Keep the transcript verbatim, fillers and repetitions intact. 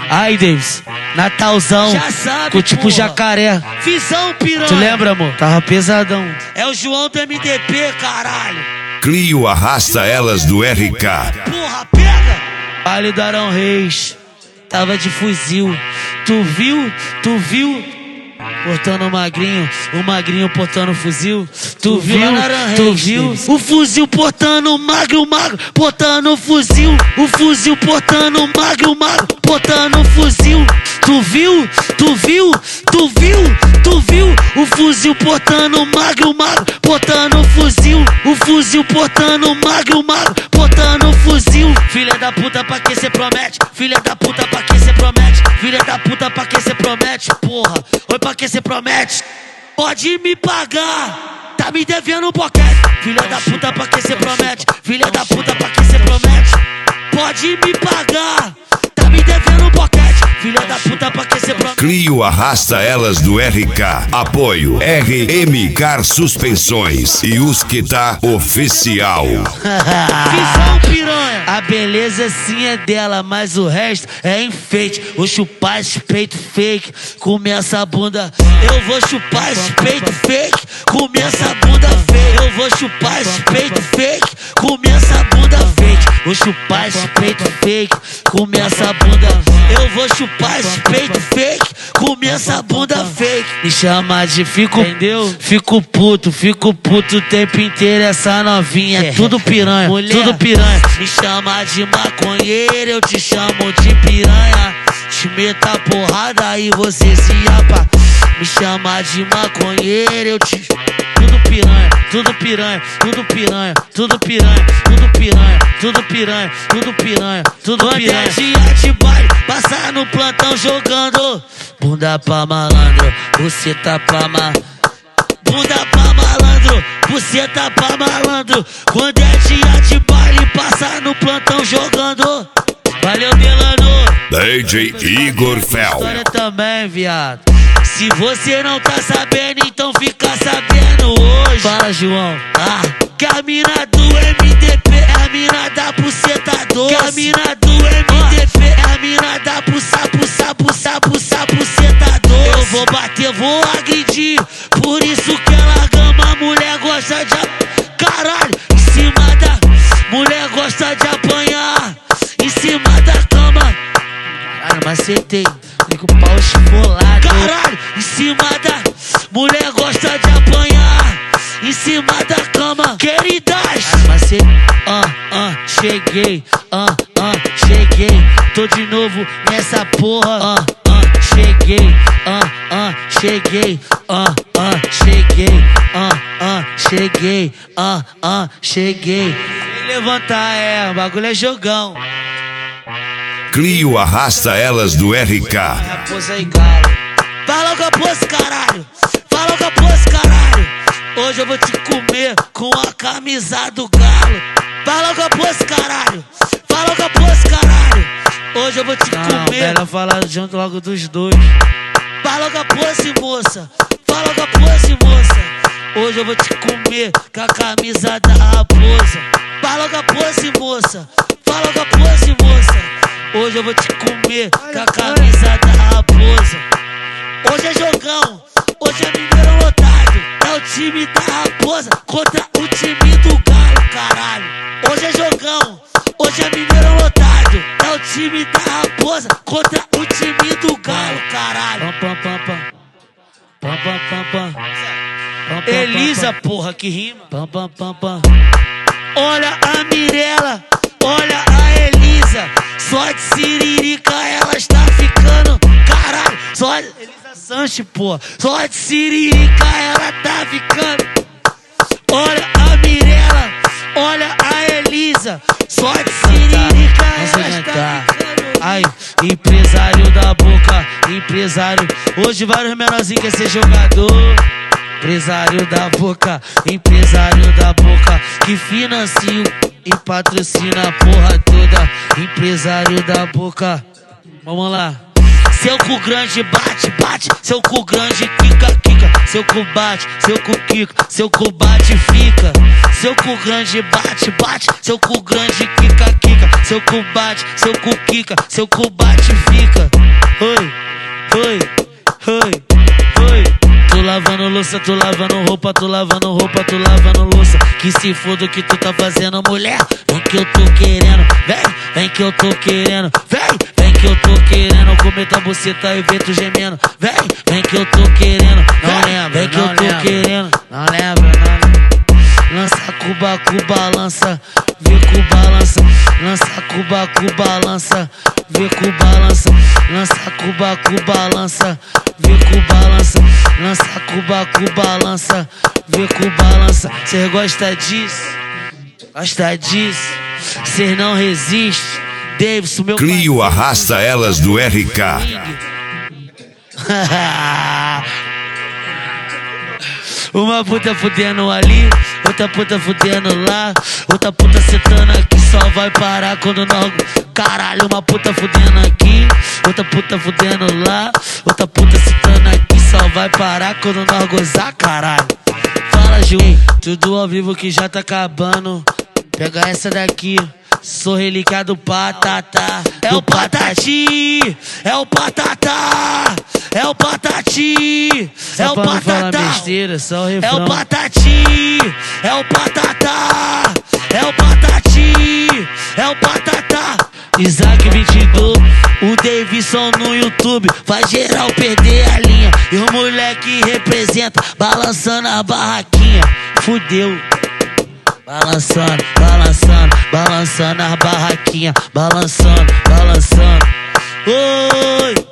Aí, Davis, Natalzão, Já sabe, com tipo porra. jacaré. Visão, piranha. Tu lembra, amor? Tava pesadão. É o João do M D P, caralho. Clio arrasta elas do R K. Porra, pega. Vale do Arão Reis, tava de fuzil. Tu viu? Tu viu? Portando o magrinho, o magrinho portando o fuzil. Tu, tu viu? Tu viu? O fuzil portando o magro, o magro portando o fuzil. O fuzil portando o magro, o magro portando o fuzil. Tu viu? Tu viu? Tu viu? Tu viu? O fuzil portando o magro, o magro portando o fuzil. O fuzil portando o magro, o magro portando o fuzil. Filha da puta, pra que cê promete? Filha da puta, pra que cê promete? Filha da puta, pra que cê promete? Porra, oi, pra que cê promete? Pode me pagar, tá me devendo um boquete. Filha da puta, pra que cê promete? Filha da puta, pra que cê promete? Pode me pagar, tá me devendo um boquete. Filha da puta, pra que cê promete? Clio arrasta elas do R K. Apoio R M Car Suspensões e Usquita Oficial. Visão, piranha. A beleza sim é dela, mas o resto é enfeite. Vou chupar esse peito fake, comer essa bunda. Eu vou chupar esse peito fake, comer essa bunda fake. Eu vou chupar esse peito fake, comer essa bunda fake. Vou chupar esse peito fake, comer essa bunda. Eu vou chupar esse peito fake, comer essa bunda fake. Me chama de fico, entendeu? Fico puto, fico puto o tempo inteiro. Essa novinha é tudo piranha, mulher, tudo piranha. Me chama de maconheiro, eu te chamo de piranha. Te meto a porrada e você se apa. Me chama de maconheiro, eu te... Tudo piranha, tudo piranha, tudo piranha, tudo piranha, tudo piranha, tudo piranha, tudo piranha, tudo piranha. Quando é dia de baile, passar no plantão jogando bunda pra malandro, você tá pra ma... Bunda pra malandro, você tá pra malandro. Quando é dia de baile, passar no plantão jogando. Valeu, Delano. D J Igor Fel. História também, viado. Se você não tá sabendo, então fica sabendo hoje. Fala, João. Ah, que a mina do M D P é a mina da buceta doce. Que a mina do M D P é a mina da buça, buça, buça, buça, buceta doce. Eu vou bater, vou agredir, por isso que ela gama. Mulher gosta de... Caralho, em cima da... Mulher gosta de apanhar em cima da cama. Caralho, macetei. Com o pau esfolado. Caralho, em cima da... Mulher gosta de apanhar em cima da cama. Queridas, mas cê... Ah, ah, cheguei. Ah, ah, cheguei. Tô de novo nessa porra. Ah, ah, cheguei. Ah, ah, cheguei. Ah, ah, cheguei. Ah, ah, cheguei. Ah, ah, cheguei. Levantar, é, o bagulho é jogão. Clio arrasta elas do R K. Raposa aí, cara. Fala com a poça, caralho. Fala com a poça, caralho. Hoje eu vou te comer com a camisa do galo. Fala com a poça, caralho. Fala com a poça, caralho. Hoje eu vou te Não, comer. Ela fala junto logo dos dois. Fala com a poça, moça. Fala com a poça, moça. Hoje eu vou te comer com a camisa da raposa. Fala com a poça, moça. Fala com a poça, moça. Hoje eu vou te comer com a camisa da raposa. Hoje é jogão, hoje é mineiro lotado. É o time da raposa contra o time do galo, caralho. Hoje é jogão, hoje é mineiro lotado. É o time da raposa contra o time do galo, caralho. Pam, pam, pam, pam. Pam, pam, pam, pam. Pam, pam, Elisa, pam, porra, que rima. Pam, pam, pam, pam. Olha a Mirella, olha a Elisa. Só de siririca ela está ficando. Caralho, só de... Elisa Sanches, pô. Só de siririca ela tá ficando. Olha a Mirella, olha a Elisa. Só de siririca ela está ficando. Ai, empresário da boca, empresário. Hoje vários menorzinhos quer ser jogador. Empresário da boca, empresário da boca, que financia e patrocina a porra toda. Empresário da boca, vamos lá. Seu cu grande bate, bate, seu cu grande quica, quica. Seu cu bate, seu cu quica, seu cu bate fica. Seu cu grande bate, bate, seu cu grande quica, quica. Seu cu bate, seu cu quica, seu cu bate fica. Oi, oi, oi, oi. Tu lavando louça, tu lavando roupa, tu lavando roupa, tu lavando louça. Que se foda o que tu tá fazendo, mulher. Vem que eu tô querendo, vem, vem que eu tô querendo, vem, vem que eu tô querendo comer tua buceta e ver tu gemendo. Vem, vem que eu tô querendo, não lembro, vem que eu tô querendo, não lembro, não lembro. Lança cuba, cuba, lança, vê cu balança. Lança cuba, cuba, lança, vê cu balança. Lança cuba, cuba, lança, vê cu balança. Lança cuba, cuba, lança, vê cu balança. Cê gosta disso? Gosta disso? Cê não resiste? Davidson, meu Clio arrasta elas do R K. Uma puta fudendo ali, outra puta fudendo lá, outra puta sentando aqui, só vai parar quando nós... Caralho, uma puta fudendo aqui, outra puta fudendo lá, outra puta sentando aqui, só vai parar quando nós gozar, caralho. Fala, Gil, tudo ao vivo que já tá acabando. Pega essa daqui, sou relíquia do Patatá. É o Patati, é o Patatá, é o Patati, é o Patatá. Besteira, só o refrão. É o Patati, é o Patatá, é o Patati, é o Patatá. Isaac vinte e dois, o Davidson no YouTube, faz geral perder a linha. E o moleque representa, balançando a barraquinha. Fudeu. Balançando, balançando, balançando as barraquinhas, balançando, balançando. Oi!